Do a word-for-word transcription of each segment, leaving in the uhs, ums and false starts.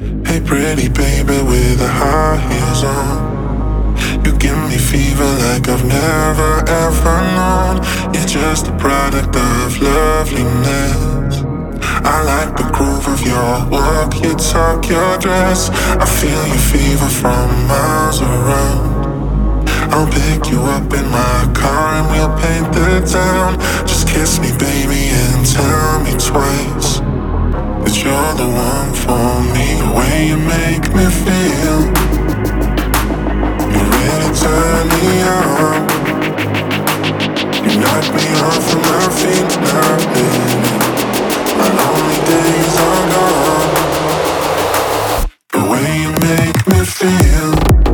Hey pretty baby with the high heels on. You give me fever like I've never ever known. You're just a product of loveliness. I like the groove of your walk, your talk, your dress. I feel your fever from miles around. I'll pick you up in my car and we'll paint the town. Just kiss me baby and tell me twice that you're the one for me. The way you make me feel, you really turn me on. You knock me off of my feet now, baby. My lonely days are gone. The way you make me feel,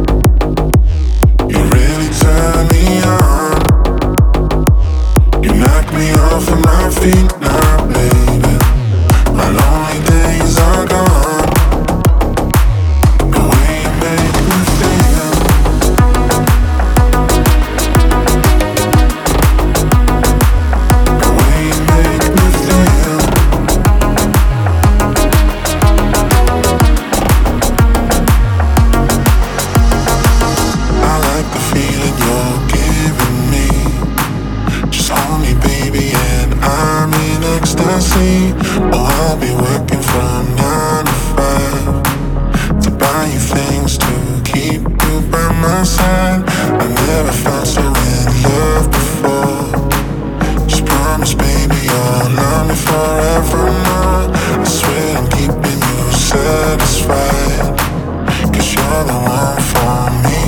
you really turn me on. You knock me off of my feet now, baby. My lonely days are gone. The way you make me feel, the way you make me feel. I like the feeling you're giving me. Just hold me baby and I'm in ecstasy. Oh, I'll be working from nine to five to buy you things to keep you by my side. I never felt so in love before. Just promise baby you'll love me forevermore. I swear I'm keeping you satisfied, 'cause you're the one for me.